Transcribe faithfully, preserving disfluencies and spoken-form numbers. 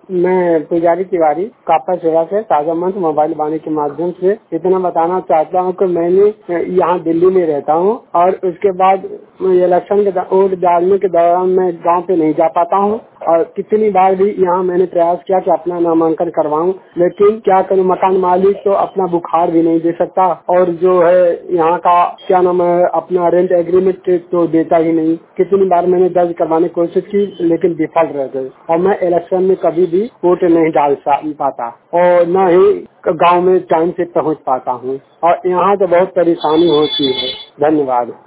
मैं पुजारी तिवारी कापा सेवा से ताजा मंच मोबाइल वाणी के माध्यम से इतना बताना चाहता हूँ कि मैंने यहाँ दिल्ली में रहता हूँ और उसके बाद इलेक्शन के वोट डालने के दौरान मैं गांव पे नहीं जा पाता हूँ और कितनी बार भी यहाँ मैंने प्रयास किया कि अपना नामांकन करवाऊं, लेकिन क्या करूं, मकान मालिक तो अपना बुखार भी नहीं दे सकता और जो है यहाँ का क्या नाम है अपना रेंट एग्रीमेंट तो देता ही नहीं। कितनी बार मैंने दर्ज करवाने की कोशिश की लेकिन विफल रह गए और मैं इलेक्शन में कभी भी वोट नहीं डाल पाता और न ही गांव में टाइम से पहुंच पाता हूं और यहाँ तो बहुत परेशानी होती है। धन्यवाद।